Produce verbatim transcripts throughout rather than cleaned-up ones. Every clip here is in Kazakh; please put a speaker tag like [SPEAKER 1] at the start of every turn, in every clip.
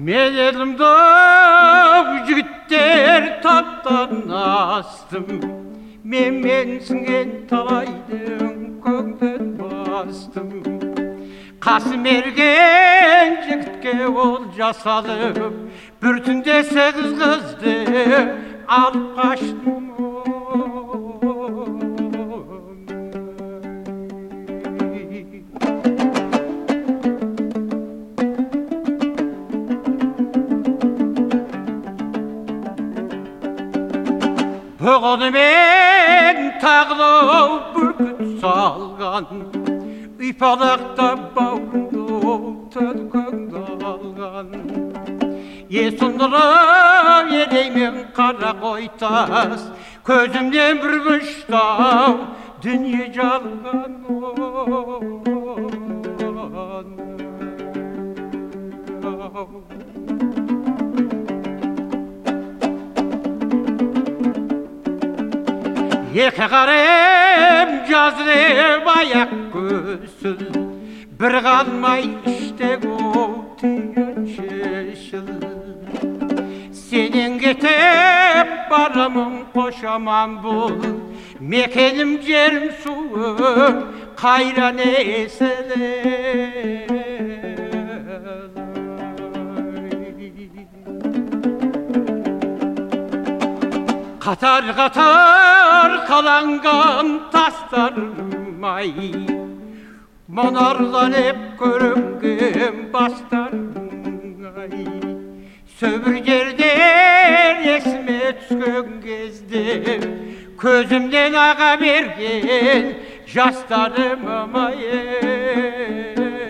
[SPEAKER 1] Мен елімді жігіттер таптан астым, мен менсінген талайдың көңден бастым. Қасым ерген жігітке ол жасалып, бір түнде сегіз қызды алып қаштым. Бұғынымен тағылау бүркіт салған, ұйпалақта бауырды түлкіңді алған. Есұндырып едеймен қара қойтас, көзімнен бір бұштау дүние жалған. Екі қарым жазып аяқ көсіл, бір қалмай іштегі түйін шешіл. Сенен кетіп барамын қошаман бұл, мекенім жерім суы қайран есілі. Қатар-қатар қаланған тастарым ай, мұнарланып көрінген бастарым ай. Сөбір жерден есіме түскен кезде, көзімнен аға берген жастарым ай.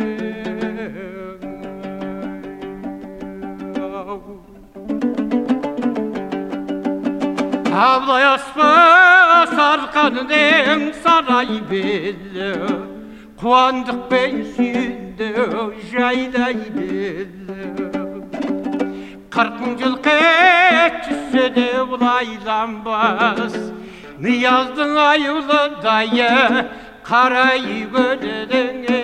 [SPEAKER 1] Абылай аспа сарқанының сарай белі, қуандықпен сүйінді жайлай белі. Қырық мың жылқы түссе де бұлайланбас, Нияздың аюлы дайы қарай көрдің